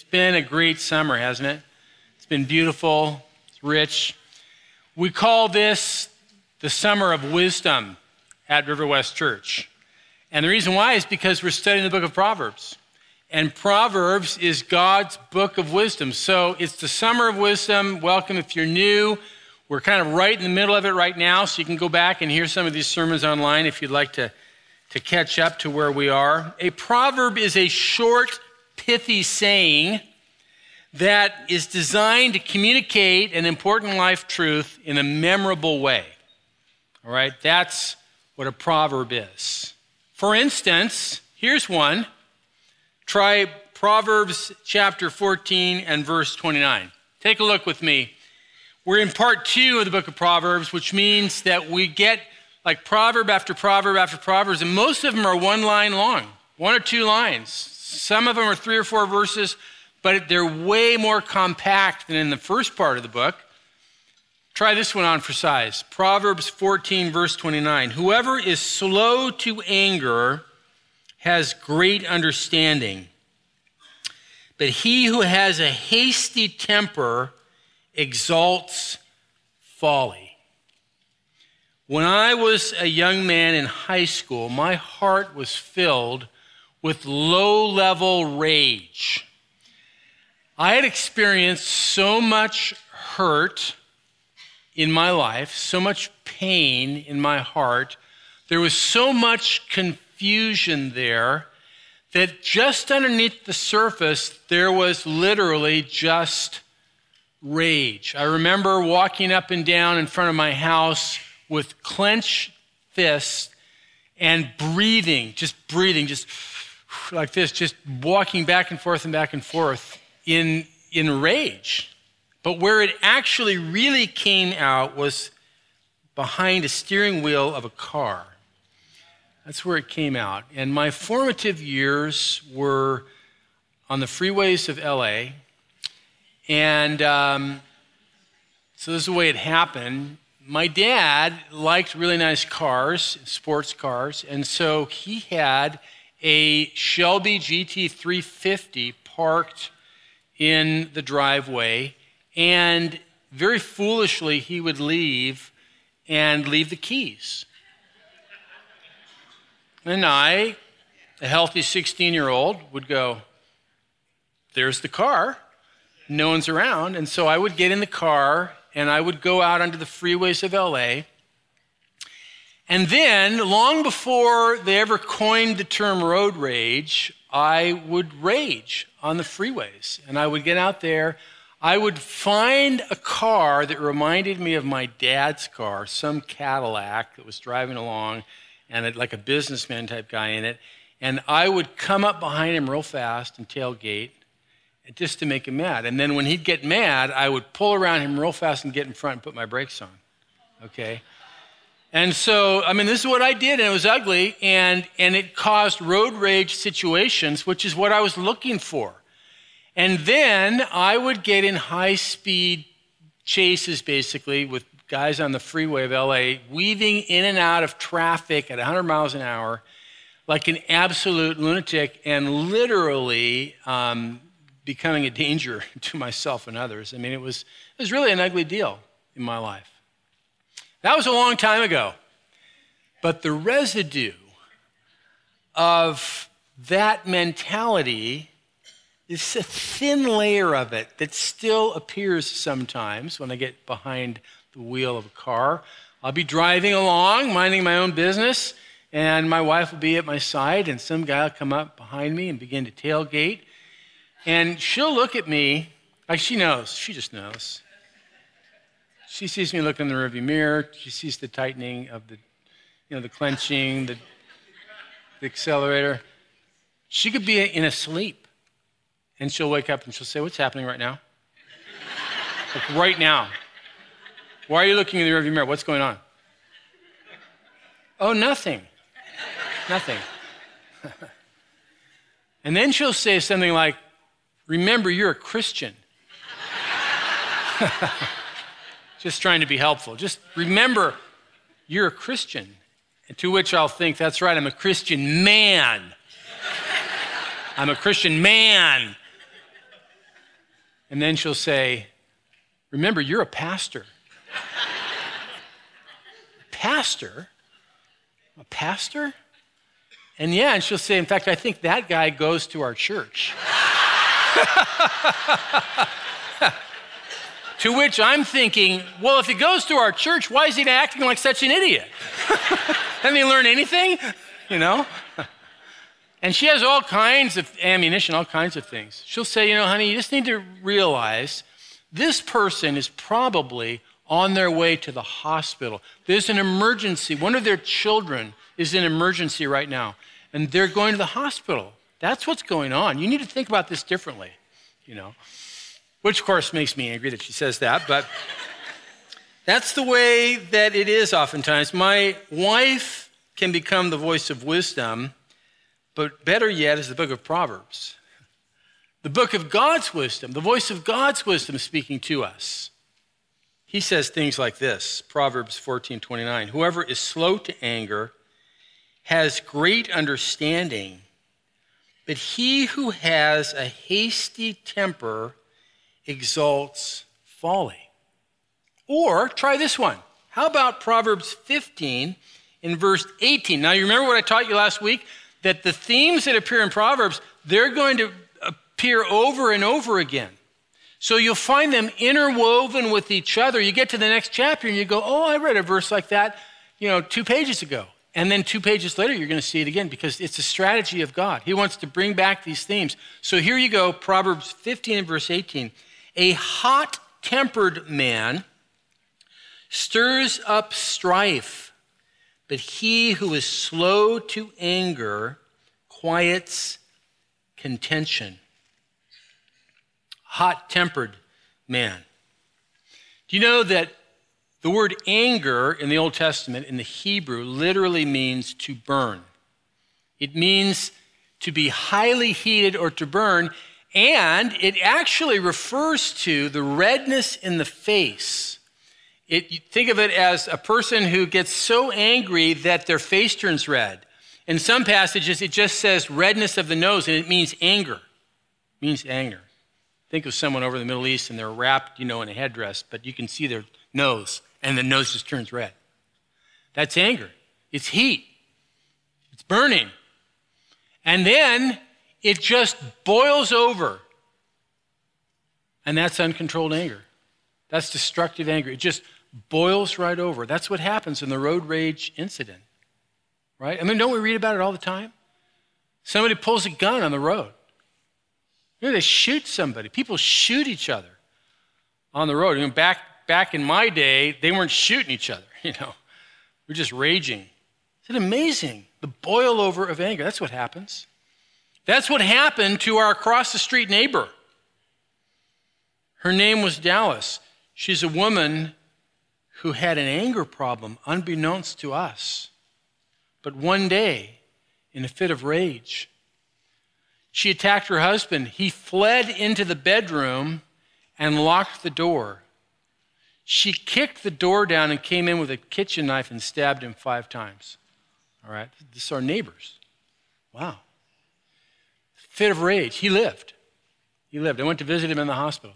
Been a great summer, hasn't it? It's been beautiful, it's rich. We call this the Summer of Wisdom at River West Church. And the reason why is because we're studying the book of Proverbs. And Proverbs is God's book of wisdom. So it's the Summer of Wisdom. Welcome if you're new. We're kind of right in the middle of it right now, so you can go back and hear some of these sermons online if you'd like to catch up to where we are. A proverb is a short, pithy saying that is designed to communicate an important life truth in a memorable way. All right, that's what a proverb is. For instance, here's one. Try Proverbs chapter 14 and verse 29. Take a look with me. We're in part 2 of the book of Proverbs, which means that we get like proverb after proverb after proverbs, and most of them are one line long, 1 or 2 lines. Some of them are 3 or 4 verses, but they're way more compact than in the first part of the book. Try this one on for size. Proverbs 14, verse 29. Whoever is slow to anger has great understanding, but he who has a hasty temper exalts folly. When I was a young man in high school, my heart was filled with low-level rage. I had experienced so much hurt in my life, so much pain in my heart. There was so much confusion there that just underneath the surface, there was literally just rage. I remember walking up and down in front of my house with clenched fists and breathing, just like this, just walking back and forth in rage. But where it actually really came out was behind a steering wheel of a car. That's where it came out. And my formative years were on the freeways of LA. And so this is the way it happened. My dad liked really nice cars, sports cars, and so he had a Shelby GT350 parked in the driveway, and very foolishly he would leave the keys. And I, a healthy 16-year-old, would go, there's the car, no one's around, and so I would get in the car and I would go out onto the freeways of LA. And then, long before they ever coined the term road rage, I would rage on the freeways. And I would get out there. I would find a car that reminded me of my dad's car, some Cadillac that was driving along, and it, like a businessman type guy in it. And I would come up behind him real fast and tailgate, just to make him mad. And then when he'd get mad, I would pull around him real fast and get in front and put my brakes on, okay? And so, this is what I did, and it was ugly, and it caused road rage situations, which is what I was looking for. And then I would get in high-speed chases, basically, with guys on the freeway of LA, weaving in and out of traffic at 100 miles an hour, like an absolute lunatic, and literally becoming a danger to myself and others. It was really an ugly deal in my life. That was a long time ago. But the residue of that mentality is a thin layer of it that still appears sometimes when I get behind the wheel of a car. I'll be driving along, minding my own business, and my wife will be at my side, and some guy will come up behind me and begin to tailgate. And she'll look at me, like she knows, she just knows. She sees me look in the rearview mirror, she sees the tightening of the clenching, the accelerator. She could be in a sleep, and she'll wake up and she'll say, what's happening right now? Like right now. Why are you looking in the rearview mirror? What's going on? Oh, nothing. Nothing. And then she'll say something like, remember, you're a Christian. Just trying to be helpful. Just remember, you're a Christian. And to which I'll think, that's right, I'm a Christian man. I'm a Christian man. And then she'll say, remember, you're a pastor. Pastor? A pastor? And yeah, and she'll say, in fact, I think that guy goes to our church. To which I'm thinking, well, if he goes to our church, why is he acting like such an idiot? Hasn't he learned anything? You know? And she has all kinds of ammunition, all kinds of things. She'll say, you know, honey, you just need to realize this person is probably on their way to the hospital. There's an emergency. One of their children is in emergency right now, and they're going to the hospital. That's what's going on. You need to think about this differently, you know. Which, of course, makes me angry that she says that, but that's the way that it is oftentimes. My wife can become the voice of wisdom, but better yet is the book of Proverbs. The book of God's wisdom, the voice of God's wisdom speaking to us. He says things like this, Proverbs 14:29, whoever is slow to anger has great understanding, but he who has a hasty temper exalts folly. Or try this one. How about Proverbs 15 in verse 18? Now, you remember what I taught you last week? That the themes that appear in Proverbs, they're going to appear over and over again. So you'll find them interwoven with each other. You get to the next chapter and you go, oh, I read a verse like that, 2 pages ago. And then 2 pages later, you're going to see it again because it's a strategy of God. He wants to bring back these themes. So here you go, Proverbs 15 and verse 18. A hot-tempered man stirs up strife, but he who is slow to anger quiets contention. Hot-tempered man. Do you know that the word anger in the Old Testament, in the Hebrew, literally means to burn? It means to be highly heated or to burn, and it actually refers to the redness in the face. Think of it as a person who gets so angry that their face turns red. In some passages, it just says redness of the nose, and it means anger. It means anger. Think of someone over in the Middle East, and they're wrapped, in a headdress, but you can see their nose, and the nose just turns red. That's anger. It's heat. It's burning. And then it just boils over. And that's uncontrolled anger. That's destructive anger. It just boils right over. That's what happens in the road rage incident, right? I mean, don't we read about it all the time? Somebody pulls a gun on the road. They shoot somebody. People shoot each other on the road. Back in my day, they weren't shooting each other, We're just raging. Isn't it amazing? The boil over of anger. That's what happens. That's what happened to our across-the-street neighbor. Her name was Dallas. She's a woman who had an anger problem, unbeknownst to us. But one day, in a fit of rage, she attacked her husband. He fled into the bedroom and locked the door. She kicked the door down and came in with a kitchen knife and stabbed him 5 times. All right, this is our neighbors. Wow. Fit of rage. He lived. I went to visit him in the hospital.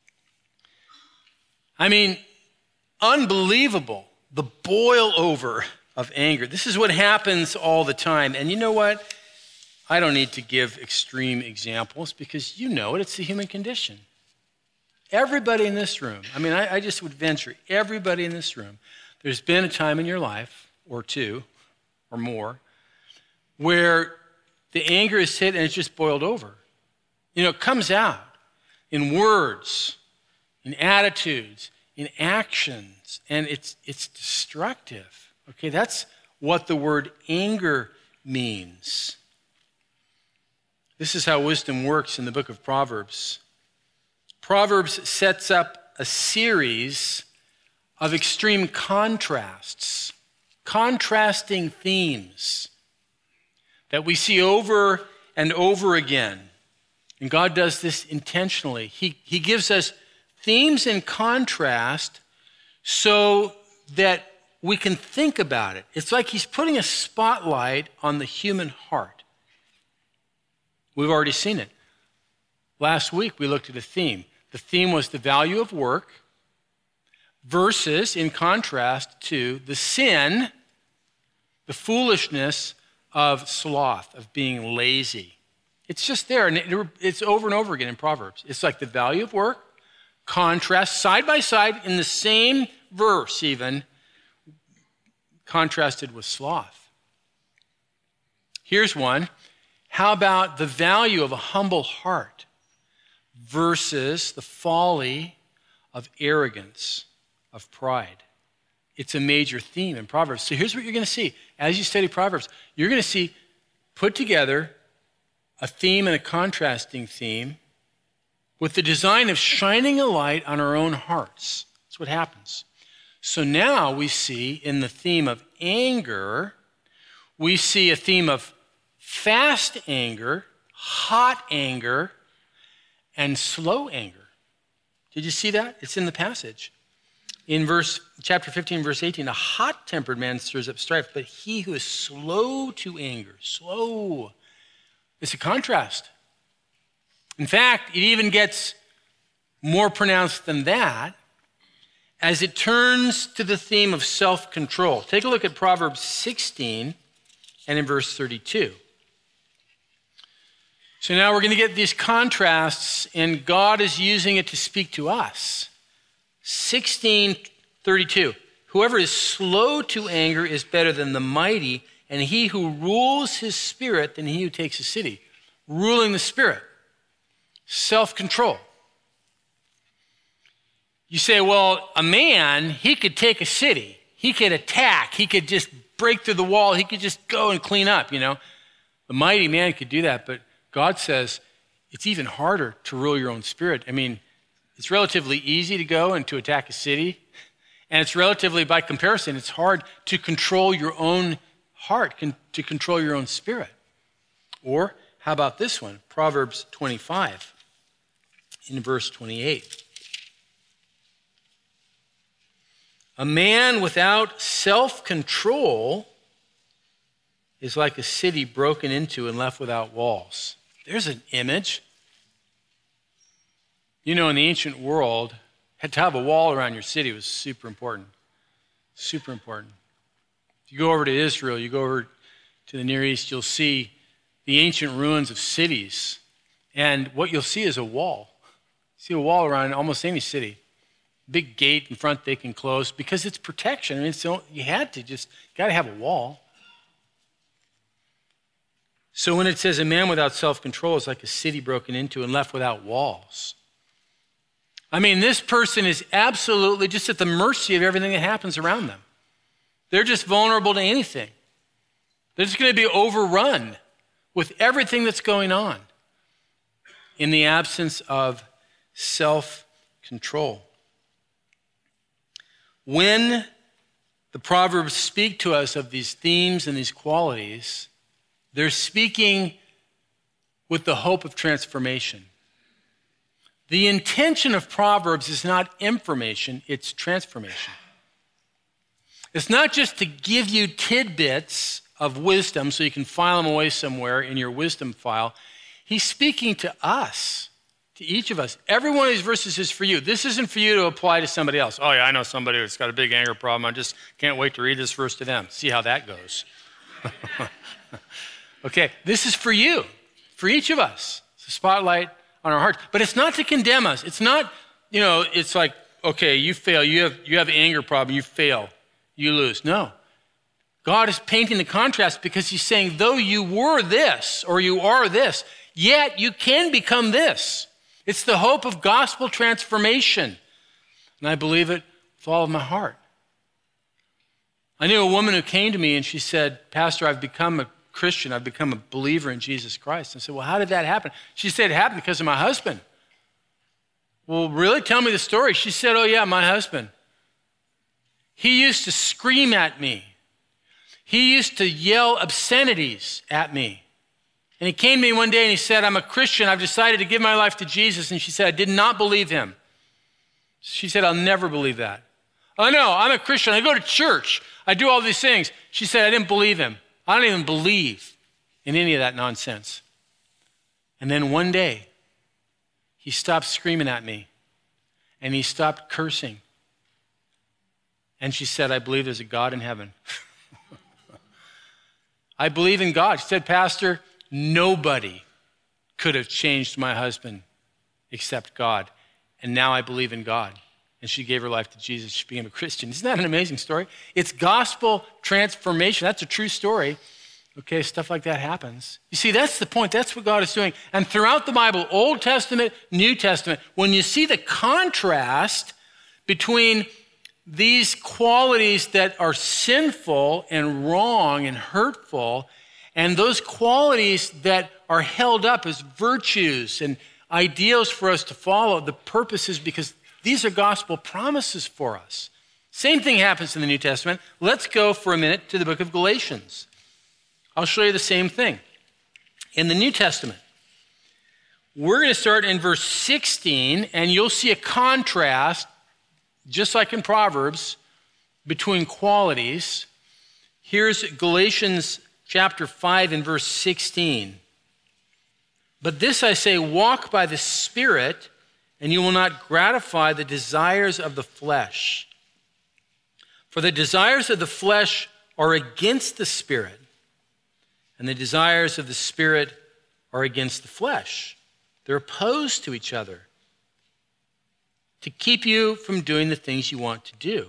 I mean, unbelievable, the boil over of anger. This is what happens all the time. And you know what? I don't need to give extreme examples because you know it. It's the human condition. Everybody in this room, I just would venture, everybody in this room, there's been a time in your life, or 2 or more, where the anger is hit and it's just boiled over. It comes out in words, in attitudes, in actions, and it's destructive. Okay, that's what the word anger means. This is how wisdom works in the book of Proverbs. Proverbs sets up a series of extreme contrasts, contrasting themes that we see over and over again. And God does this intentionally. He gives us themes in contrast so that we can think about it. It's like he's putting a spotlight on the human heart. We've already seen it. Last week, we looked at a theme. the theme was the value of work versus, in contrast to, the sin, the foolishness of sloth, of being lazy. It's just there, and it's over and over again in Proverbs. It's like the value of work, contrast, side by side, in the same verse even, contrasted with sloth. Here's one. How about the value of a humble heart versus the folly of arrogance, of pride? It's a major theme in Proverbs. So here's what you're going to see. As you study Proverbs, you're going to see put together a theme and a contrasting theme with the design of shining a light on our own hearts. That's what happens. So now we see in the theme of anger, we see a theme of fast anger, hot anger, and slow anger. Did you see that? It's in the passage. In chapter 15, verse 18, a hot-tempered man stirs up strife, but he who is slow to anger, slow, it's a contrast. In fact, it even gets more pronounced than that as it turns to the theme of self-control. Take a look at Proverbs 16 and in verse 32. So now we're going to get these contrasts, and God is using it to speak to us. 16:32. Whoever is slow to anger is better than the mighty, and he who rules his spirit than he who takes a city. Ruling the spirit. Self-control. You say, well, a man, he could take a city. He could attack. He could just break through the wall. He could just go and clean up, you know. The mighty man could do that, but God says it's even harder to rule your own spirit. I mean, it's relatively easy to go and to attack a city, and it's relatively, by comparison, it's hard to control your own heart, to control your own spirit. Or how about this one? Proverbs 25 in verse 28. A man without self-control is like a city broken into and left without walls. There's an image. You know, in the ancient world, to have a wall around your city was super important. Super important. If you go over to Israel, you go over to the Near East, you'll see the ancient ruins of cities. And what you'll see is a wall. See a wall around almost any city. Big gate in front they can close because it's protection. I mean, so you got to have a wall. So when it says a man without self-control is like a city broken into and left without walls. I mean, this person is absolutely just at the mercy of everything that happens around them. They're just vulnerable to anything. They're just going to be overrun with everything that's going on in the absence of self-control. When the Proverbs speak to us of these themes and these qualities, they're speaking with the hope of transformation. The intention of Proverbs is not information, it's transformation. It's not just to give you tidbits of wisdom so you can file them away somewhere in your wisdom file. He's speaking to us, to each of us. Every one of these verses is for you. This isn't for you to apply to somebody else. Oh yeah, I know somebody who's got a big anger problem. I just can't wait to read this verse to them. See how that goes. Okay, this is for you, for each of us. It's a spotlight on our hearts. But it's not to condemn us. It's not, it's like, okay, you fail. You have an anger problem. You fail. You lose. No. God is painting the contrast because he's saying, though you were this or you are this, yet you can become this. It's the hope of gospel transformation. And I believe it with all of my heart. I knew a woman who came to me and she said, Pastor, I've become a Christian. I've become a believer in Jesus Christ. I said, well, how did that happen? She said, it happened because of my husband. Well, really? Tell me the story. She said, oh yeah, my husband. He used to scream at me. He used to yell obscenities at me. And he came to me one day and he said, I'm a Christian. I've decided to give my life to Jesus. And she said, I did not believe him. She said, I'll never believe that. Oh no, I'm a Christian. I go to church. I do all these things. She said, I didn't believe him. I don't even believe in any of that nonsense. And then one day, he stopped screaming at me and he stopped cursing. And she said, I believe there's a God in heaven. I believe in God. She said, Pastor, nobody could have changed my husband except God. And now I believe in God. And she gave her life to Jesus. She became a Christian. Isn't that an amazing story? It's gospel transformation. That's a true story. Okay, stuff like that happens. You see, that's the point. That's what God is doing. And throughout the Bible, Old Testament, New Testament, when you see the contrast between these qualities that are sinful and wrong and hurtful, and those qualities that are held up as virtues and ideals for us to follow, the purpose is because these are gospel promises for us. Same thing happens in the New Testament. Let's go for a minute to the book of Galatians. I'll show you the same thing. In the New Testament, we're going to start in verse 16, and you'll see a contrast, just like in Proverbs, between qualities. Here's Galatians chapter 5 and verse 16. But this I say, walk by the Spirit, and you will not gratify the desires of the flesh. For the desires of the flesh are against the Spirit, and the desires of the Spirit are against the flesh. They're opposed to each other to keep you from doing the things you want to do.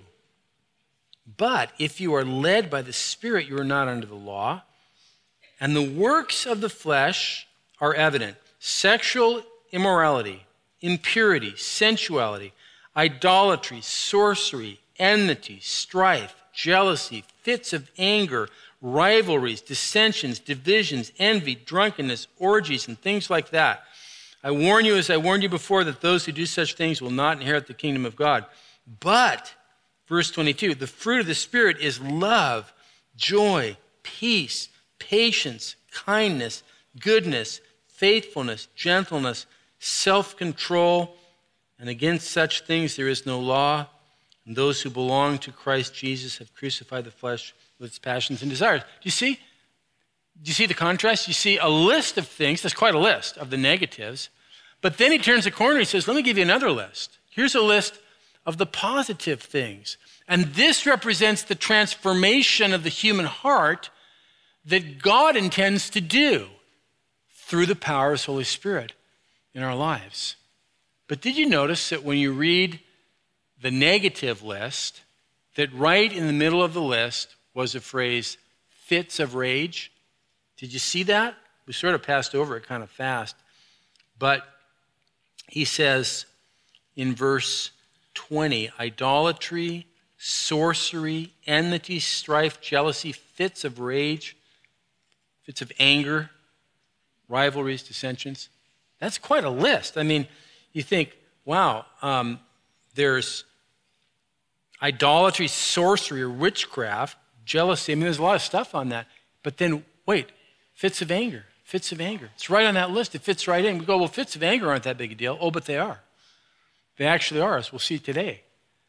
But if you are led by the Spirit, you are not under the law. And the works of the flesh are evident: sexual immorality, impurity, sensuality, idolatry, sorcery, enmity, strife, jealousy, fits of anger, rivalries, dissensions, divisions, envy, drunkenness, orgies, and things like that. I warn you, as I warned you before, that those who do such things will not inherit the kingdom of God. But, verse 22, the fruit of the Spirit is love, joy, peace, patience, kindness, goodness, faithfulness, gentleness, self-control, and against such things there is no law. And those who belong to Christ Jesus have crucified the flesh with its passions and desires. Do you see? Do you see the contrast? You see a list of things. That's quite a list of the negatives. But then he turns the corner and he says, let me give you another list. Here's a list of the positive things. And this represents the transformation of the human heart that God intends to do through the power of His Holy Spirit in our lives. But did you notice that when you read the negative list, that right in the middle of the list was a phrase, fits of rage? Did you see that? We sort of passed over it kind of fast. But he says in verse 20, idolatry, sorcery, enmity, strife, jealousy, fits of rage, fits of anger, rivalries, dissensions. That's quite a list. I mean, you think, wow, there's idolatry, sorcery, or witchcraft, jealousy. I mean, there's a lot of stuff on that. But then, wait, fits of anger, fits of anger. It's right on that list. It fits right in. We go, well, fits of anger aren't that big a deal. Oh, but they are. They actually are, as we'll see today.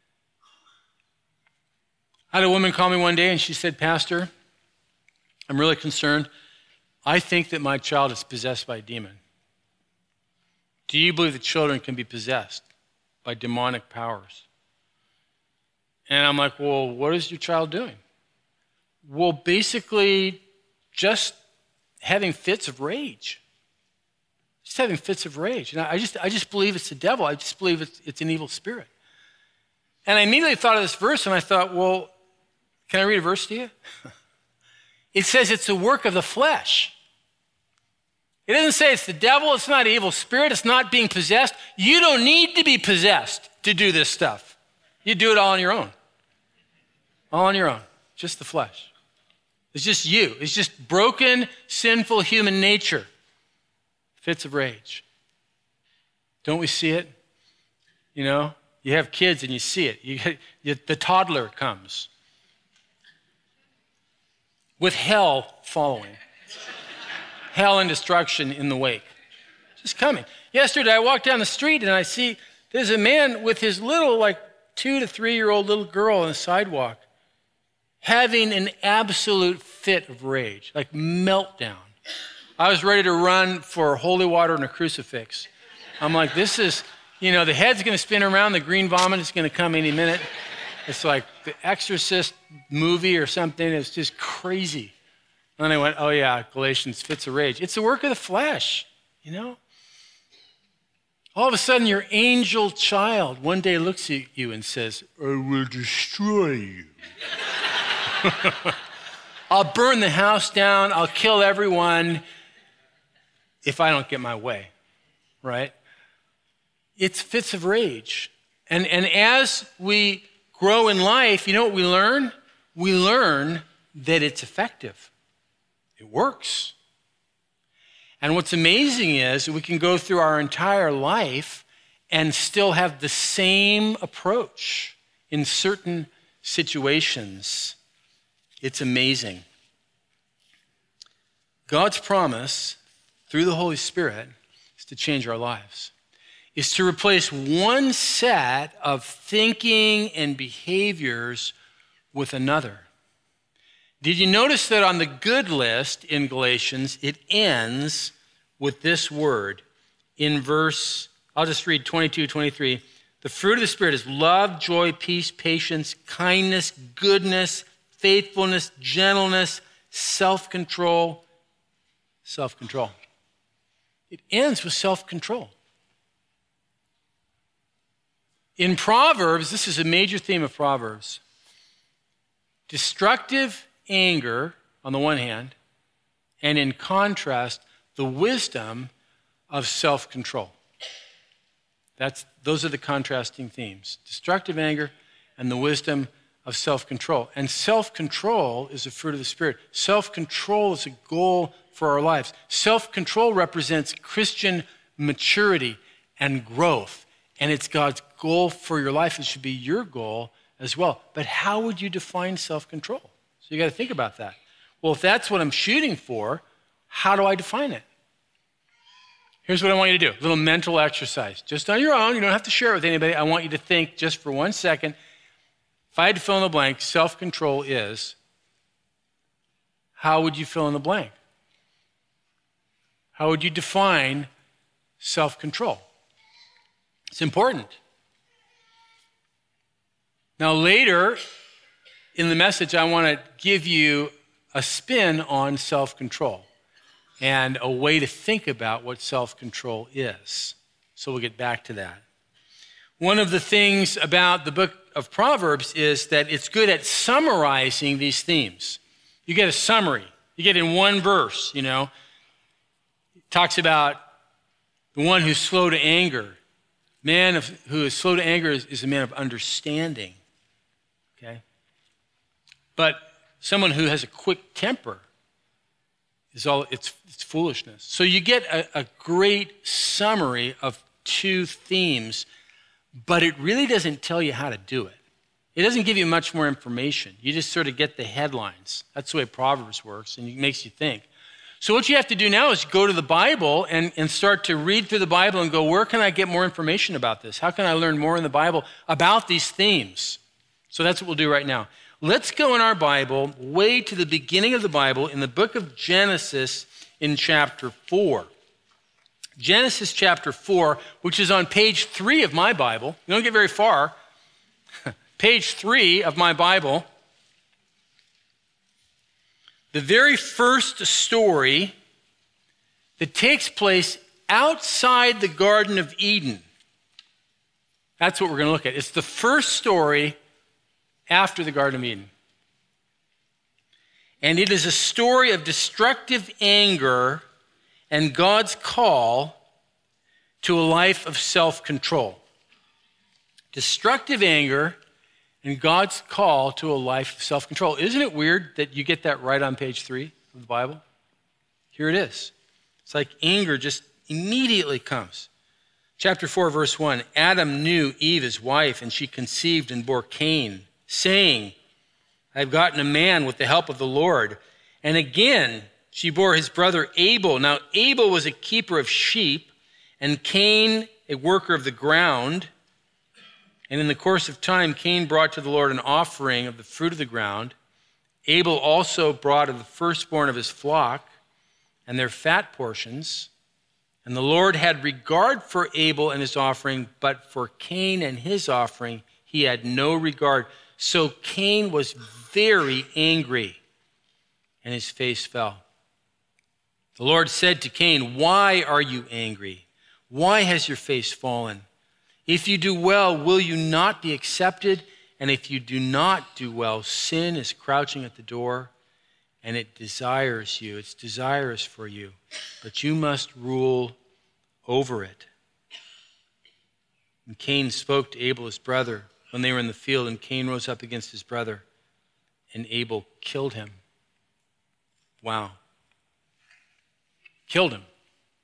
I had a woman call me one day and she said, Pastor, I'm really concerned. I think that my child is possessed by a demon. Do you believe that children can be possessed by demonic powers? And I'm like, well, what is your child doing? Well, basically just having fits of rage. Just having fits of rage. And I just believe it's the devil. I just believe it's an evil spirit. And I immediately thought of this verse and I thought, well, can I read a verse to you? It says it's the work of the flesh. It doesn't say it's the devil, it's not an evil spirit, it's not being possessed. You don't need to be possessed to do this stuff. You do it all on your own. All on your own. Just the flesh. It's just you. It's just broken, sinful human nature. Fits of rage. Don't we see it? You know, you have kids and you see it. The toddler comes with hell following. Hell and destruction in the wake. Just coming. Yesterday I walked down the street and I see there's a man with his little 2 to 3 year old little girl on the sidewalk having an absolute fit of rage, like meltdown. I was ready to run for holy water and a crucifix. I'm like, this is the head's going to spin around, the green vomit is going to come any minute. It's like the Exorcist movie or something. It's just crazy. And then I went, oh yeah, Galatians, fits of rage. It's the work of the flesh, All of a sudden, your angel child one day looks at you and says, I will destroy you. I'll burn the house down. I'll kill everyone if I don't get my way, right? It's fits of rage. And as we grow in life, you know what we learn? We learn that it's effective. It works. And what's amazing is we can go through our entire life and still have the same approach in certain situations. It's amazing. God's promise through the Holy Spirit is to change our lives, is to replace one set of thinking and behaviors with another. Did you notice that on the good list in Galatians, it ends with this word in verse, I'll just read 22, 23. The fruit of the Spirit is love, joy, peace, patience, kindness, goodness, faithfulness, gentleness, self-control. Self-control. It ends with self-control. In Proverbs, this is a major theme of Proverbs. Destructive anger on the one hand, and in contrast, the wisdom of self-control. Those are the contrasting themes. Destructive anger and the wisdom of self-control. And self-control is a fruit of the Spirit. Self-control is a goal for our lives. Self-control represents Christian maturity and growth. And it's God's goal for your life. It should be your goal as well. But how would you define self-control? So you got to think about that. Well, if that's what I'm shooting for, how do I define it? Here's what I want you to do. A little mental exercise. Just on your own. You don't have to share it with anybody. I want you to think just for 1 second. If I had to fill in the blank, self-control is, how would you fill in the blank? How would you define self-control? It's important. Now, later in the message, I want to give you a spin on self-control and a way to think about what self-control is. So we'll get back to that. One of the things about the book of Proverbs is that it's good at summarizing these themes. You get a summary. You get in one verse, It talks about the one who's slow to anger. Who is slow to anger is a man of understanding. Okay? But someone who has a quick temper it's foolishness. So you get a great summary of two themes, but it really doesn't tell you how to do it. It doesn't give you much more information. You just sort of get the headlines. That's the way Proverbs works, and it makes you think. So what you have to do now is go to the Bible and start to read through the Bible and go, where can I get more information about this? How can I learn more in the Bible about these themes? So that's what we'll do right now. Let's go in our Bible way to the beginning of the Bible in the book of Genesis in chapter 4. Genesis chapter 4, which is on page 3 of my Bible. You don't get very far. Page 3 of my Bible. The very first story that takes place outside the Garden of Eden. That's what we're going to look at. It's the first story after the Garden of Eden. And it is a story of destructive anger and God's call to a life of self-control. Destructive anger and God's call to a life of self-control. Isn't it weird that you get that right on page 3 of the Bible? Here it is. It's like anger just immediately comes. Chapter 4, verse 1, Adam knew Eve, his wife, and she conceived and bore Cain, saying, I have gotten a man with the help of the Lord. And again, she bore his brother Abel. Now, Abel was a keeper of sheep, and Cain a worker of the ground. And in the course of time, Cain brought to the Lord an offering of the fruit of the ground. Abel also brought of the firstborn of his flock and their fat portions. And the Lord had regard for Abel and his offering, but for Cain and his offering, he had no regard. So Cain was very angry, and his face fell. The Lord said to Cain, "Why are you angry? Why has your face fallen? If you do well, will you not be accepted? And if you do not do well, sin is crouching at the door, and it desires you. It's desirous for you, but you must rule over it." And Cain spoke to Abel, his brother, when they were in the field, and Cain rose up against his brother, and Abel killed him. Wow. Killed him.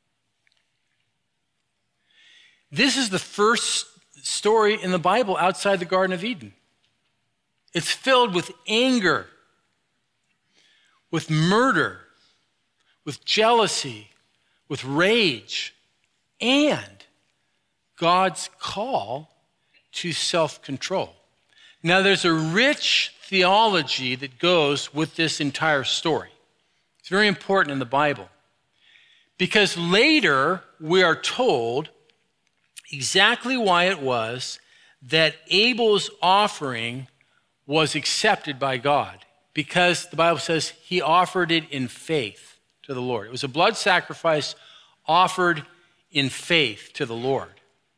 This is the first story in the Bible outside the Garden of Eden. It's filled with anger, with murder, with jealousy, with rage, and God's call to self-control. Now, there's a rich theology that goes with this entire story. It's very important in the Bible because later we are told exactly why it was that Abel's offering was accepted by God, because the Bible says he offered it in faith to the Lord. It was a blood sacrifice offered in faith to the Lord.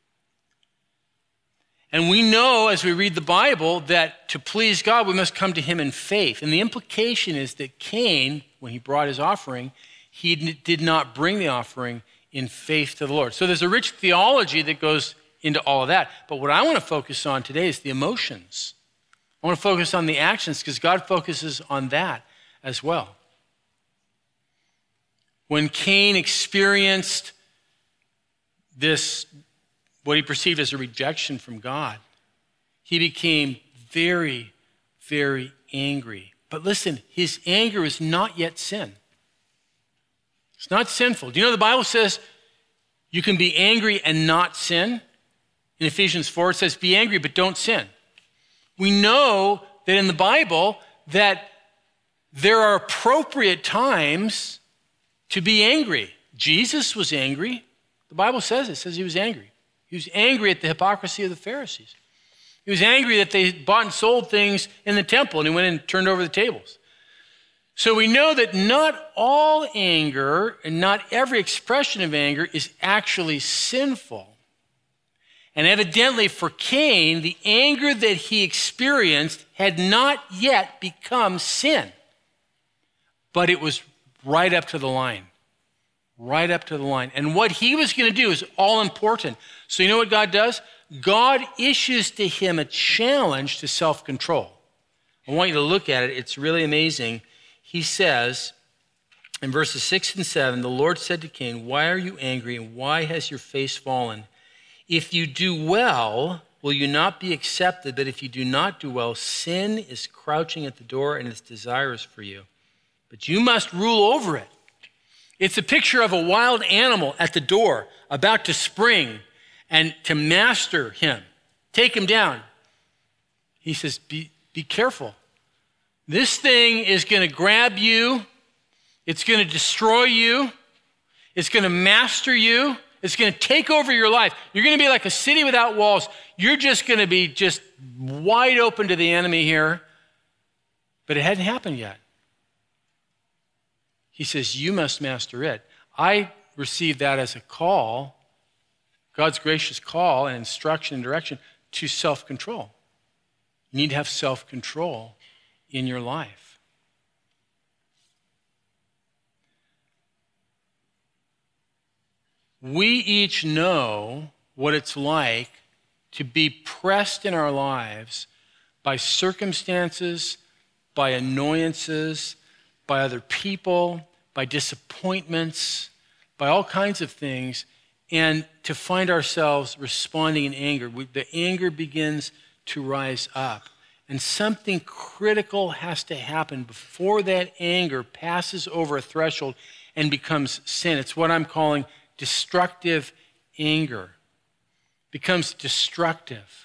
And we know as we read the Bible that to please God, we must come to him in faith. And the implication is that Cain, when he brought his offering, he did not bring the offering in faith to the Lord. So there's a rich theology that goes into all of that. But what I want to focus on today is the emotions. I want to focus on the actions because God focuses on that as well. When Cain experienced this, what he perceived as a rejection from God, he became very, very angry. But listen, his anger is not yet sin. It's not sinful. Do you know the Bible says you can be angry and not sin? In Ephesians 4, it says, be angry, but don't sin. We know that in the Bible that there are appropriate times to be angry. Jesus was angry. The Bible says it says he was angry. He was angry at the hypocrisy of the Pharisees. He was angry that they bought and sold things in the temple, and he went and turned over the tables. So we know that not all anger and not every expression of anger is actually sinful. And evidently for Cain, the anger that he experienced had not yet become sin. But it was right up to the line. Right up to the line. And what he was going to do is all important. So you know what God does? God issues to him a challenge to self-control. I want you to look at it. It's really amazing. He says in verses 6 and 7, the Lord said to Cain, "Why are you angry and why has your face fallen? If you do well, will you not be accepted? But if you do not do well, sin is crouching at the door and its desires for you. But you must rule over it." It's a picture of a wild animal at the door, about to spring and to master him, take him down. He says, be careful. This thing is going to grab you. It's going to destroy you. It's going to master you. It's going to take over your life. You're going to be like a city without walls. You're just going to be just wide open to the enemy here. But it hadn't happened yet. He says, you must master it. I received that as a call, God's gracious call and instruction and direction to self-control. You need to have self-control in your life. We each know what it's like to be pressed in our lives by circumstances, by annoyances, by other people, by disappointments, by all kinds of things, and to find ourselves responding in anger. The anger begins to rise up. And something critical has to happen before that anger passes over a threshold and becomes sin. It's what I'm calling destructive anger. Becomes destructive.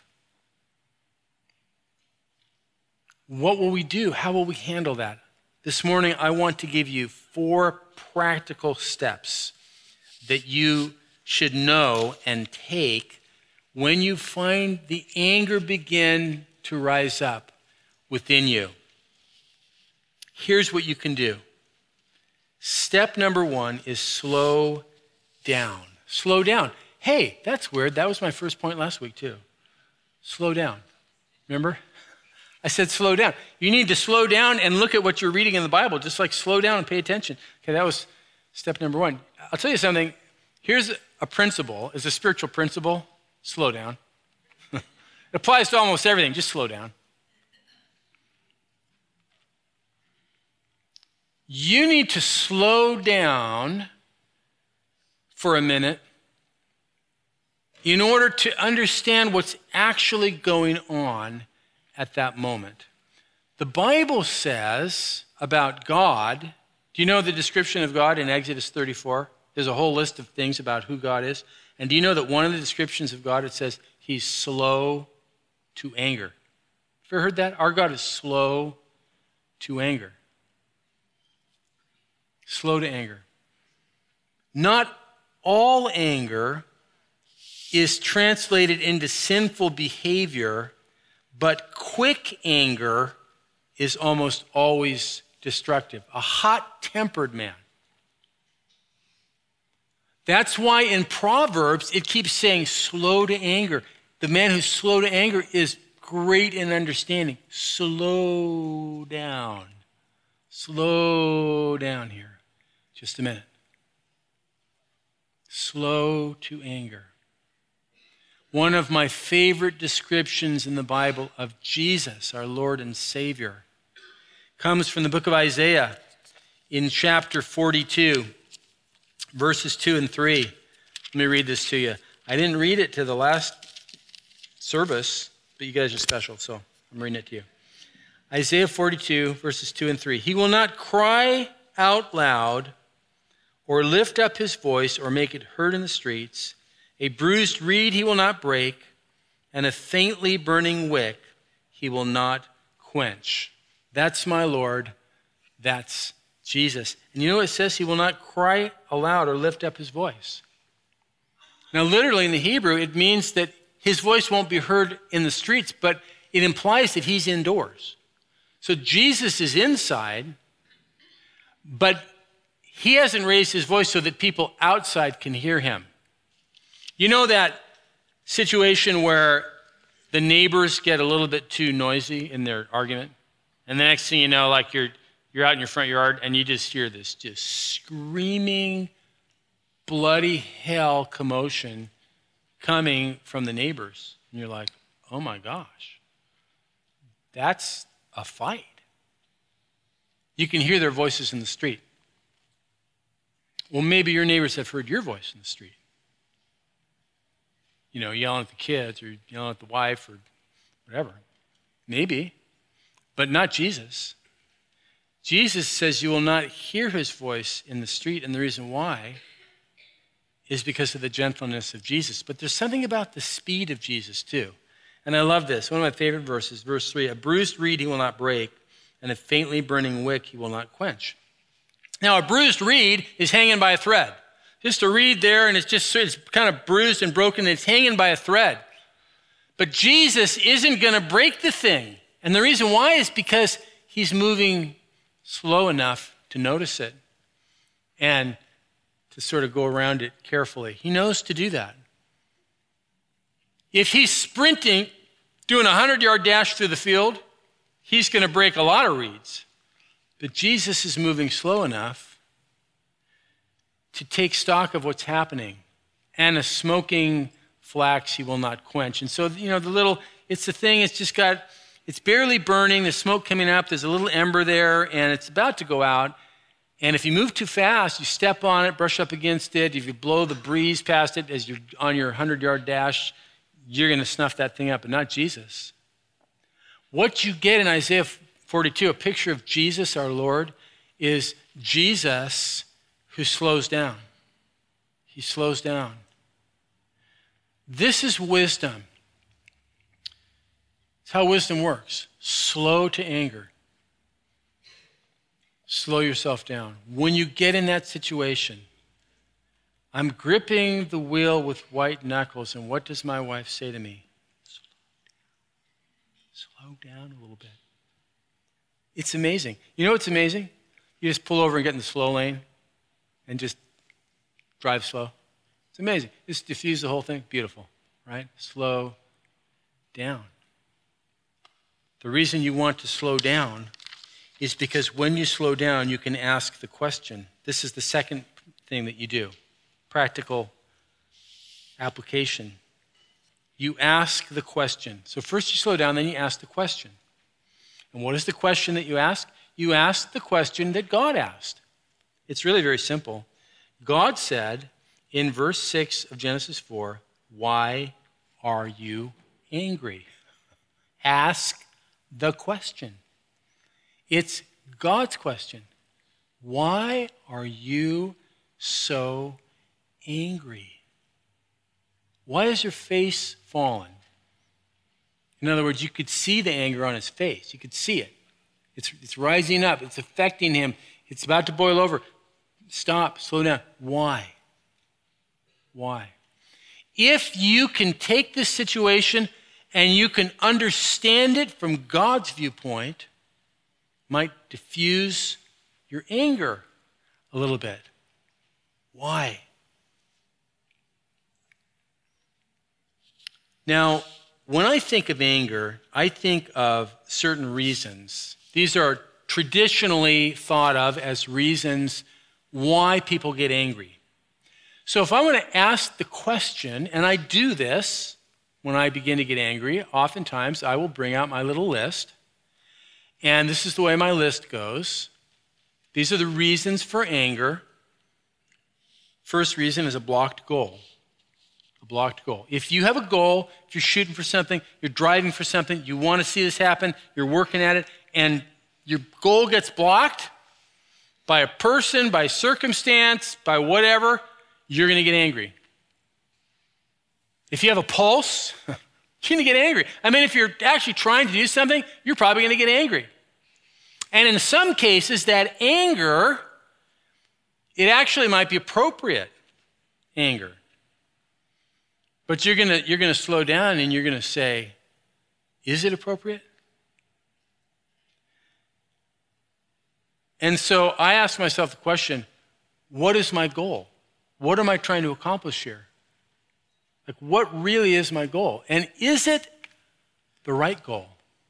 What will we do? How will we handle that? This morning, I want to give you 4 practical steps that you should know and take when you find the anger begin to rise up within you. Here's what you can do. Step number 1 is slow down. Slow down. Hey, that's weird. That was my first point last week too. Slow down. Remember? I said slow down. You need to slow down and look at what you're reading in the Bible. Just like slow down and pay attention. Okay, that was step number 1. I'll tell you something. Here's a principle. It's a spiritual principle. Slow down. It applies to almost everything. Just slow down. You need to slow down for a minute in order to understand what's actually going on at that moment. The Bible says about God, do you know the description of God in Exodus 34? There's a whole list of things about who God is. And do you know that one of the descriptions of God, it says he's slow to anger? Have you ever heard that? Our God is slow to anger. Slow to anger. Not all anger is translated into sinful behavior, but quick anger is almost always destructive. A hot-tempered man. That's why in Proverbs it keeps saying slow to anger. The man who's slow to anger is great in understanding. Slow down. Slow down here. Just a minute. Slow to anger. One of my favorite descriptions in the Bible of Jesus, our Lord and Savior, comes from the book of Isaiah in chapter 42, verses 2 and 3. Let me read this to you. I didn't read it to the last service, but you guys are special, so I'm reading it to you. Isaiah 42, verses 2 and 3. He will not cry out loud or lift up his voice or make it heard in the streets. A bruised reed he will not break, and a faintly burning wick he will not quench. That's my Lord. That's Jesus. And you know what it says? He will not cry aloud or lift up his voice. Now, literally in the Hebrew, it means that his voice won't be heard in the streets, but it implies that he's indoors. So Jesus is inside, but he hasn't raised his voice so that people outside can hear him. You know that situation where the neighbors get a little bit too noisy in their argument? And the next thing you know, like you're out in your front yard and you just hear this just screaming, bloody hell commotion coming from the neighbors. And you're like, oh my gosh, that's a fight. You can hear their voices in the street. Well, maybe your neighbors have heard your voice in the street. You know, yelling at the kids or yelling at the wife or whatever. Maybe, but not Jesus. Jesus says you will not hear his voice in the street, and the reason why is because of the gentleness of Jesus. But there's something about the speed of Jesus too. And I love this. One of my favorite verses, verse 3, a bruised reed he will not break, and a faintly burning wick he will not quench. Now, a bruised reed is hanging by a thread. Just a reed there, and it's kind of bruised and broken, and it's hanging by a thread. But Jesus isn't going to break the thing. And the reason why is because he's moving slow enough to notice it and to sort of go around it carefully. He knows to do that. If he's sprinting, doing a 100-yard dash through the field, he's going to break a lot of reeds. But Jesus is moving slow enough to take stock of what's happening. And a smoking flax he will not quench. And so, you know, it's the thing, it's barely burning, there's smoke coming up, there's a little ember there, and it's about to go out. And if you move too fast, you step on it, brush up against it. If you blow the breeze past it as you're on your 100-yard dash, you're going to snuff that thing up, but not Jesus. What you get in Isaiah 42, a picture of Jesus, our Lord, is Jesus who slows down. He slows down. This is wisdom. It's how wisdom works. Slow to anger. Slow yourself down. When you get in that situation, I'm gripping the wheel with white knuckles, and what does my wife say to me? Slow down a little bit. It's amazing. You know what's amazing? You just pull over and get in the slow lane and just drive slow. It's amazing. Just diffuse the whole thing. Beautiful, right? Slow down. The reason you want to slow down is because when you slow down, you can ask the question. This is the second thing that you do. Practical application. You ask the question. So first you slow down, then you ask the question. And what is the question that you ask? You ask the question that God asked. It's really very simple. God said in verse 6 of Genesis 4, "Why are you angry?" Ask the question. It's God's question. Why are you so angry? Why is your face fallen? In other words, you could see the anger on his face. You could see it. It's rising up. It's affecting him. It's about to boil over. Stop. Slow down. Why? Why? If you can take this situation and you can understand it from God's viewpoint, might diffuse your anger a little bit. Why? Now, when I think of anger, I think of certain reasons. These are traditionally thought of as reasons why people get angry. So if I want to ask the question, and I do this when I begin to get angry, oftentimes I will bring out my little list. And this is the way my list goes. These are the reasons for anger. First reason is a blocked goal. A blocked goal. If you have a goal, if you're shooting for something, you're driving for something, you want to see this happen, you're working at it, and your goal gets blocked by a person, by circumstance, by whatever, you're going to get angry. If you have a pulse, you're going to get angry. I mean, if you're actually trying to do something, you're probably going to get angry. And in some cases, that anger, it actually might be appropriate anger. But you're going to slow down and you're going to say, is it appropriate? And so I ask myself the question, what is my goal? What am I trying to accomplish here? Like, what really is my goal? And is it the right goal?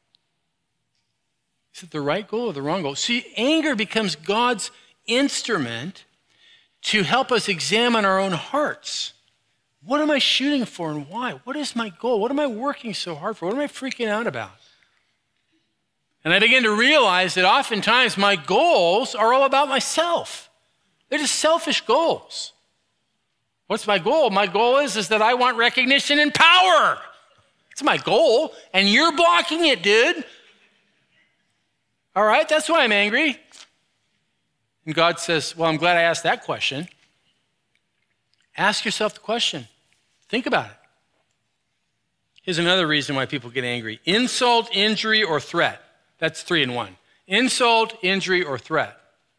Is it the right goal or the wrong goal? See, anger becomes God's instrument to help us examine our own hearts. What am I shooting for and why? What is my goal? What am I working so hard for? What am I freaking out about? And I begin to realize that oftentimes my goals are all about myself. They're just selfish goals. What's my goal? My goal is that I want recognition and power. It's my goal, and you're blocking it, dude. All right, that's why I'm angry. And God says, well, I'm glad I asked that question. Ask yourself the question. Think about it. Here's another reason why people get angry. Insult, injury, or threat. That's 3 in 1. Insult, injury, or threat.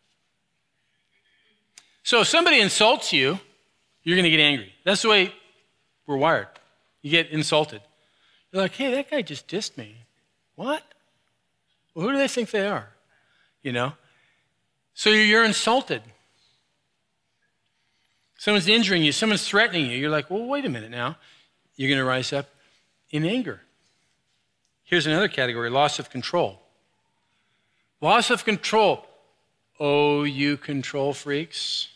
So if somebody insults you, you're going to get angry. That's the way we're wired. You get insulted. You're like, hey, that guy just dissed me. What? Well, who do they think they are? You know? So you're insulted. Someone's injuring you. Someone's threatening you. You're like, well, wait a minute now. You're going to rise up in anger. Here's another category, loss of control. Loss of control. Oh, you control freaks.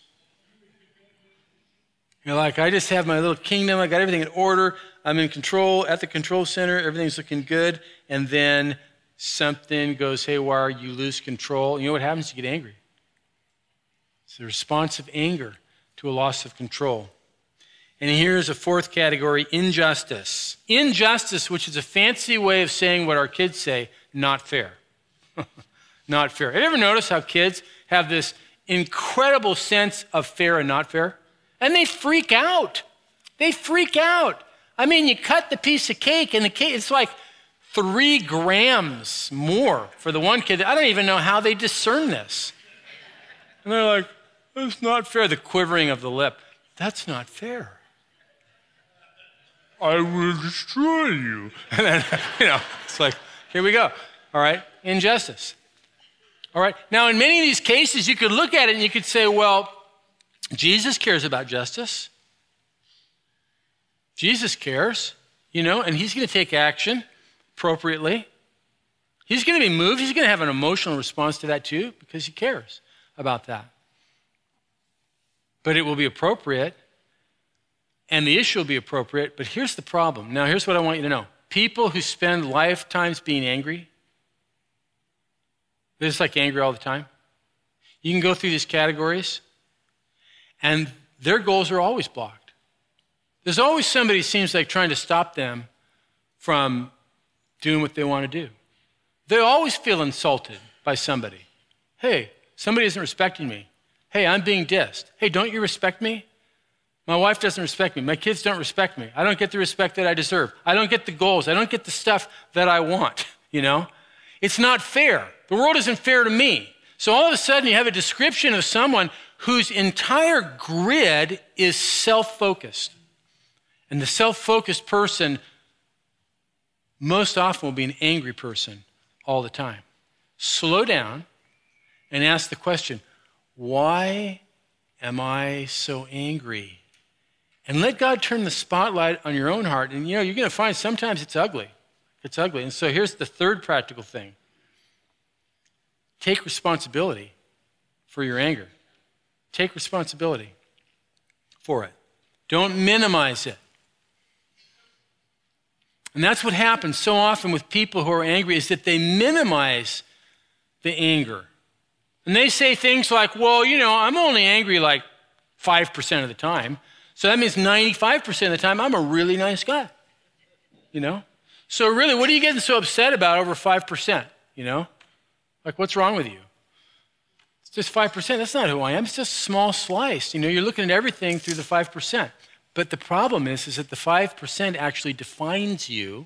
You're like, I just have my little kingdom. I got everything in order. I'm in control at the control center. Everything's looking good. And then something goes haywire. You lose control. You know what happens? You get angry. It's the response of anger to a loss of control. And here's a fourth category, injustice. Injustice, which is a fancy way of saying what our kids say, not fair. Not fair. Have you ever noticed how kids have this incredible sense of fair and not fair? And they freak out. They freak out. I mean, you cut the piece of cake, and the cake, it's like 3 grams more for the one kid. I don't even know how they discern this. And they're like, it's not fair. The quivering of the lip. That's not fair. I will destroy you. And then, it's like, here we go. All right, injustice. All right, now in many of these cases, you could look at it and you could say, well, Jesus cares about justice. Jesus cares, and he's going to take action appropriately. He's going to be moved. He's going to have an emotional response to that too, because he cares about that. But it will be appropriate, and the issue will be appropriate. But here's the problem. Now, here's what I want you to know. People who spend lifetimes being angry, they're just like angry all the time. You can go through these categories, and their goals are always blocked. There's always somebody who seems like trying to stop them from doing what they want to do. They always feel insulted by somebody. Hey, somebody isn't respecting me. Hey, I'm being dissed. Hey, don't you respect me? My wife doesn't respect me. My kids don't respect me. I don't get the respect that I deserve. I don't get the goals. I don't get the stuff that I want, It's not fair. The world isn't fair to me. So all of a sudden you have a description of someone whose entire grid is self-focused. And the self-focused person most often will be an angry person all the time. Slow down and ask the question, why am I so angry? And let God turn the spotlight on your own heart. And you're going to find sometimes it's ugly. It's ugly. And so here's the third practical thing. Take responsibility for your anger. Take responsibility for it. Don't minimize it. And that's what happens so often with people who are angry, is that they minimize the anger. And they say things like, well, I'm only angry like 5% of the time. So that means 95% of the time, I'm a really nice guy. So really, what are you getting so upset about over 5%? Like, what's wrong with you? It's just 5%. That's not who I am. It's just a small slice. You're looking at everything through the 5%. But the problem is that the 5% actually defines you.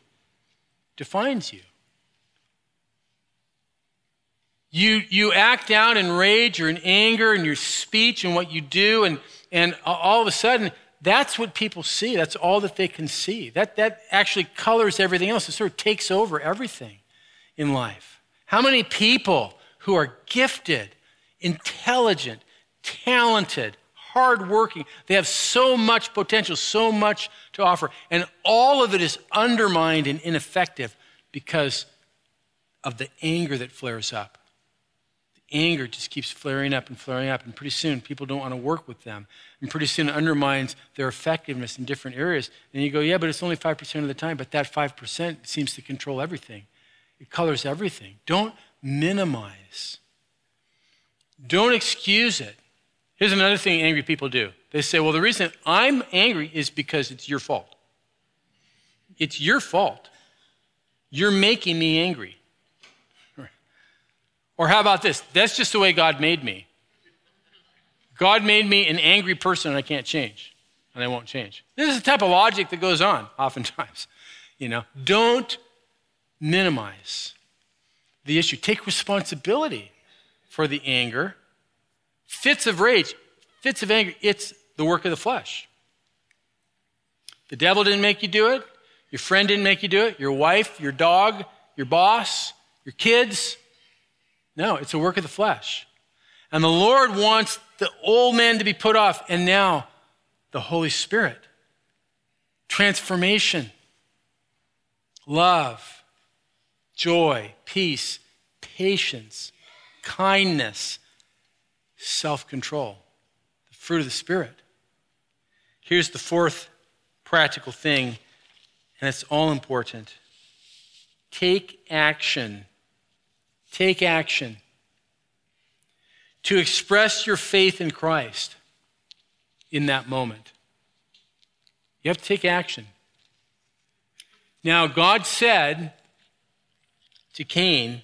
You act out in rage or in anger in your speech and what you do, and all of a sudden, that's what people see. That's all that they can see. That actually colors everything else. It sort of takes over everything in life. How many people who are gifted, intelligent, talented, hardworking, they have so much potential, so much to offer, and all of it is undermined and ineffective because of the anger that flares up. The anger just keeps flaring up, and pretty soon people don't want to work with them, and pretty soon it undermines their effectiveness in different areas. And you go, yeah, but it's only 5% of the time, but that 5% seems to control everything. It colors everything. Don't minimize. Don't excuse it. Here's another thing angry people do. They say, well, the reason I'm angry is because it's your fault. It's your fault. You're making me angry. Or how about this? That's just the way God made me. God made me an angry person and I can't change. And I won't change. This is the type of logic that goes on oftentimes. Don't minimize the issue. Take responsibility for the anger. Fits of rage, fits of anger, it's the work of the flesh. The devil didn't make you do it. Your friend didn't make you do it. Your wife, your dog, your boss, your kids. No, it's a work of the flesh. And the Lord wants the old man to be put off, and now the Holy Spirit. Transformation, love, joy, peace, patience, kindness, self-control, the fruit of the Spirit. Here's the fourth practical thing, and it's all important. Take action. Take action to express your faith in Christ in that moment. You have to take action. Now, God said to Cain,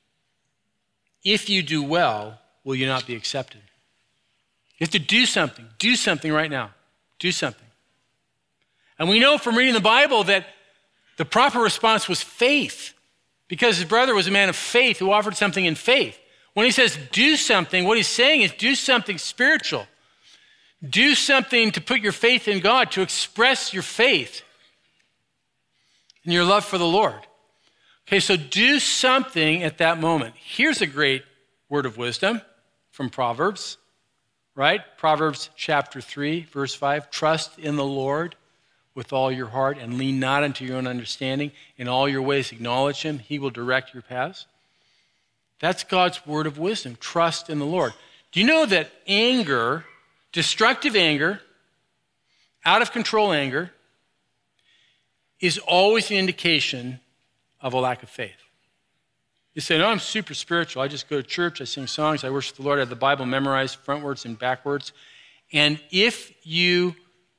if you do well, will you not be accepted? You have to do something. Do something right now. Do something. And we know from reading the Bible that the proper response was faith, because his brother was a man of faith who offered something in faith. When he says do something, what he's saying is do something spiritual. Do something to put your faith in God, to express your faith and your love for the Lord. Okay, so do something at that moment. Here's a great word of wisdom from Proverbs, right? Proverbs chapter 3, verse 5. Trust in the Lord with all your heart and lean not unto your own understanding. In all your ways acknowledge him. He will direct your paths. That's God's word of wisdom. Trust in the Lord. Do you know that anger, destructive anger, out of control anger, is always an indication of a lack of faith? You say, no, I'm super spiritual. I just go to church, I sing songs, I worship the Lord, I have the Bible memorized frontwards and backwards. And if you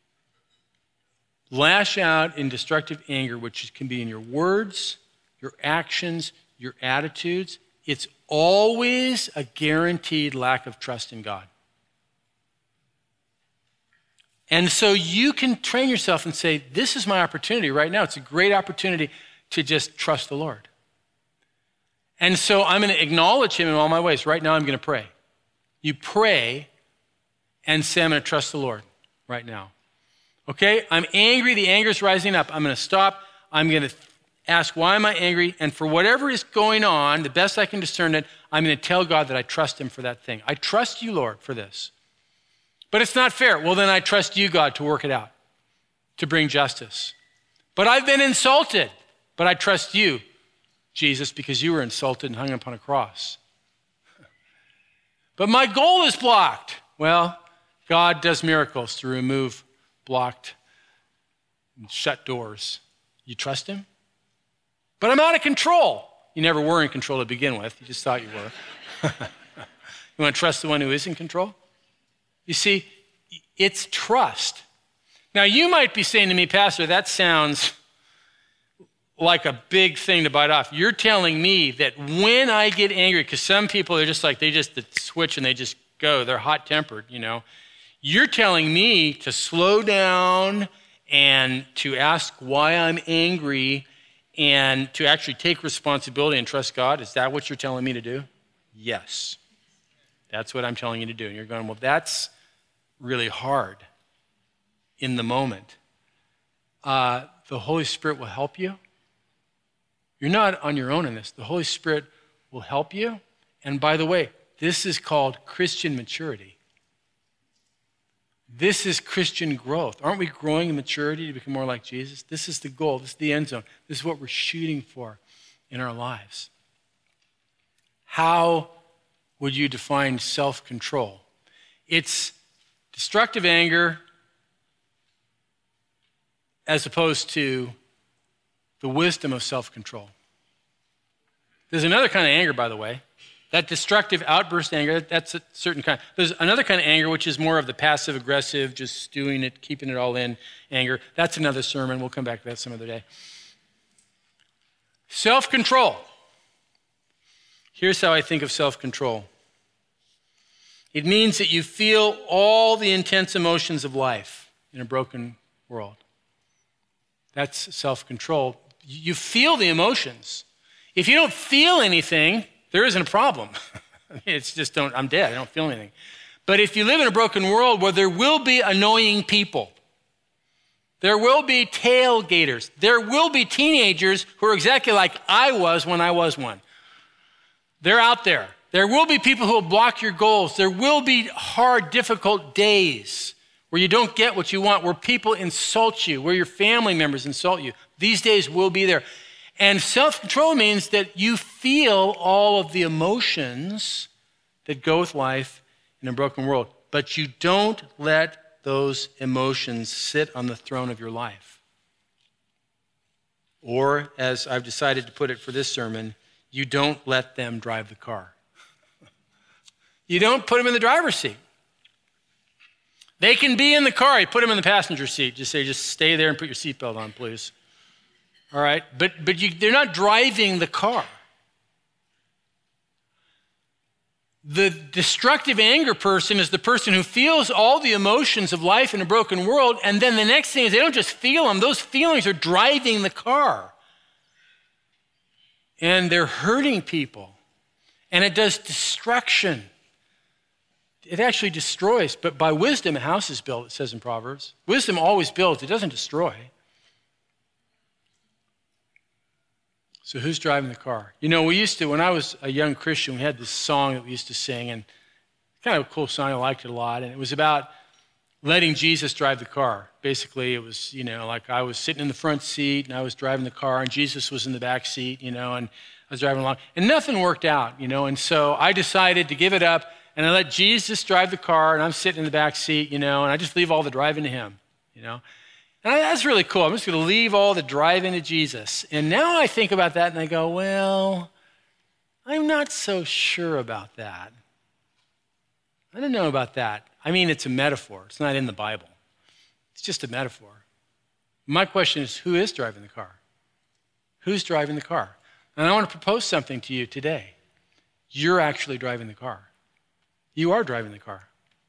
lash out in destructive anger, which can be in your words, your actions, your attitudes, it's always a guaranteed lack of trust in God. And so you can train yourself and say, this is my opportunity right now. It's a great opportunity to just trust the Lord. And so I'm going to acknowledge him in all my ways. Right now I'm going to pray. You pray and say, I'm going to trust the Lord right now. Okay? I'm angry. The anger is rising up. I'm going to stop. I'm going to ask, why am I angry? And for whatever is going on, the best I can discern it, I'm going to tell God that I trust him for that thing. I trust you, Lord, for this. But it's not fair. Well, then I trust you, God, to work it out, to bring justice. But I've been insulted. But I trust you, Jesus, because you were insulted and hung upon a cross. But my goal is blocked. Well, God does miracles to remove blocked and shut doors. You trust him? But I'm out of control. You never were in control to begin with. You just thought you were. You want to trust the one who is in control? You see, it's trust. Now, you might be saying to me, Pastor, that sounds like a big thing to bite off. You're telling me that when I get angry, because some people are just like, they just switch and they just go. They're hot-tempered, you know. You're telling me to slow down and to ask why I'm angry and to actually take responsibility and trust God. Is that what you're telling me to do? Yes. That's what I'm telling you to do. And you're going, well, that's really hard in the moment. The Holy Spirit will help you. You're not on your own in this. The Holy Spirit will help you. And by the way, this is called Christian maturity. This is Christian growth. Aren't we growing in maturity to become more like Jesus? This is the goal. This is the end zone. This is what we're shooting for in our lives. How would you define self-control? It's destructive anger as opposed to the wisdom of self-control. There's another kind of anger, by the way. That destructive outburst anger, that's a certain kind. There's another kind of anger, which is more of the passive-aggressive, just stewing it, keeping it all in anger. That's another sermon. We'll come back to that some other day. Self-control. Here's how I think of self-control. It means that you feel all the intense emotions of life in a broken world. That's self-control. You feel the emotions. If you don't feel anything, there isn't a problem. It's just I'm dead. I don't feel anything. But if you live in a broken world where there will be annoying people, there will be tailgaters, there will be teenagers who are exactly like I was when I was one. They're out there. There will be people who will block your goals. There will be hard, difficult days where you don't get what you want, where people insult you, where your family members insult you. These days will be there. And self-control means that you feel all of the emotions that go with life in a broken world, but you don't let those emotions sit on the throne of your life. Or, as I've decided to put it for this sermon, you don't let them drive the car. You don't put them in the driver's seat. They can be in the car. You put them in the passenger seat. Just say, just stay there and put your seatbelt on, please. All right? But they're not driving the car. The destructive anger person is the person who feels all the emotions of life in a broken world, and then the next thing is they don't just feel them. Those feelings are driving the car. And they're hurting people. And it does destruction. it actually destroys. But by wisdom, a house is built, it says in Proverbs. Wisdom always builds, it doesn't destroy. So who's driving the car? You know, we used to, when I was a young Christian, we had this song that we used to sing, and kind of a cool song, I liked it a lot, and it was about letting Jesus drive the car. Basically, it was, you know, like I was sitting in the front seat, and I was driving the car, and Jesus was in the back seat, you know, and I was driving along, and nothing worked out, you know, and so I decided to give it up, and I let Jesus drive the car, and I'm sitting in the back seat, you know, and I just leave all the driving to him, you know. And that's really cool. I'm just going to leave all the driving to Jesus. And now I think about that, and I go, well, I'm not so sure about that. I don't know about that. I mean, it's a metaphor. It's not in the Bible. It's just a metaphor. My question is, who is driving the car? Who's driving the car? And I want to propose something to you today. You're actually driving the car. You are driving the car.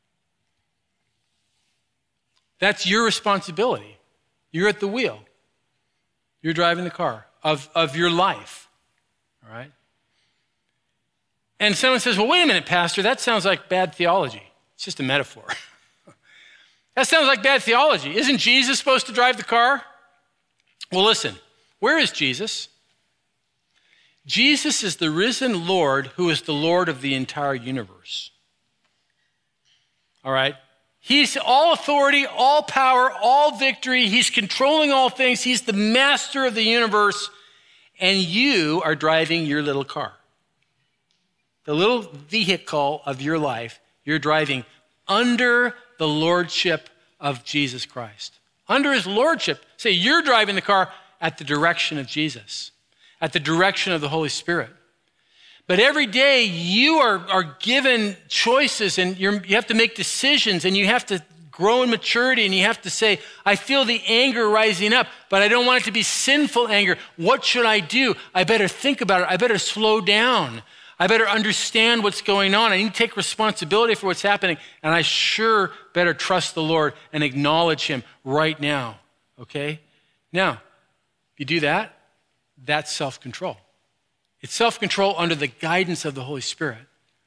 That's your responsibility. You're at the wheel. You're driving the car of your life. All right? And someone says, well, wait a minute, Pastor, that sounds like bad theology. It's just a metaphor. That sounds like bad theology. Isn't Jesus supposed to drive the car? Well, listen, where is Jesus? Jesus is the risen Lord who is the Lord of the entire universe. All right? He's all authority, all power, all victory. He's controlling all things. He's the master of the universe. And you are driving your little car. The little vehicle of your life, you're driving under the lordship of Jesus Christ. Under his lordship. Say, you're driving the car at the direction of Jesus, at the direction of the Holy Spirit. But every day you are given choices, and you have to make decisions, and you have to grow in maturity, and you have to say, I feel the anger rising up, but I don't want it to be sinful anger. What should I do? I better think about it. I better slow down. I better understand what's going on. I need to take responsibility for what's happening, and I sure better trust the Lord and acknowledge him right now, okay? Now, if you do that, that's self-control. It's self-control under the guidance of the Holy Spirit.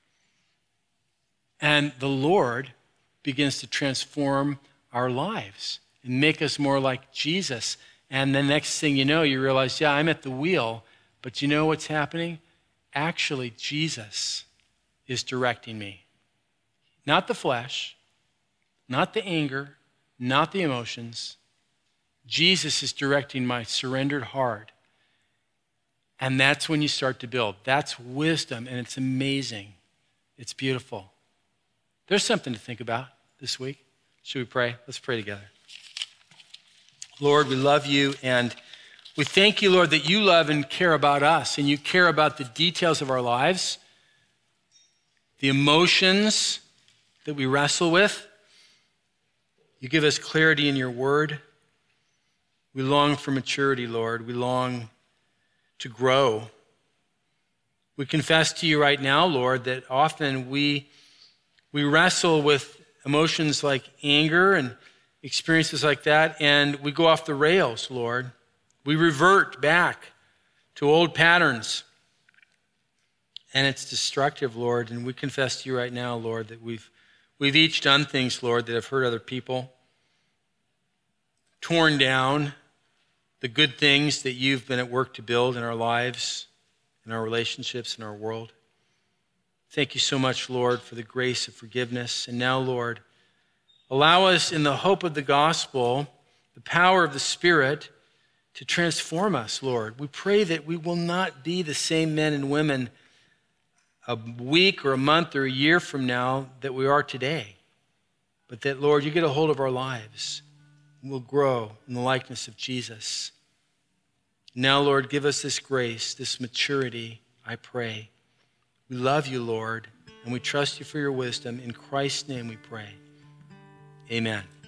And the Lord begins to transform our lives and make us more like Jesus. And the next thing you know, you realize, yeah, I'm at the wheel, but you know what's happening? Actually, Jesus is directing me. Not the flesh, not the anger, not the emotions. Jesus is directing my surrendered heart. And that's when you start to build. That's wisdom, and it's amazing. It's beautiful. There's something to think about this week. Should we pray? Let's pray together. Lord, we love you, and we thank you, Lord, that you love and care about us, and you care about the details of our lives, the emotions that we wrestle with. You give us clarity in your word. We long for maturity, Lord. We long to grow. We confess to you right now, Lord, that often we wrestle with emotions like anger and experiences like that, and we go off the rails, Lord. We revert back to old patterns, and it's destructive, Lord. And we confess to you right now, Lord, that we've each done things, Lord, that have hurt other people, torn down the good things that you've been at work to build in our lives, in our relationships, in our world. Thank you so much, Lord, for the grace of forgiveness. And now, Lord, allow us in the hope of the gospel, the power of the Spirit, to transform us, Lord. We pray that we will not be the same men and women a week or a month or a year from now that we are today, but that, Lord, you get a hold of our lives and we'll grow in the likeness of Jesus. Now, Lord, give us this grace, this maturity, I pray. We love you, Lord, and we trust you for your wisdom. In Christ's name we pray. Amen.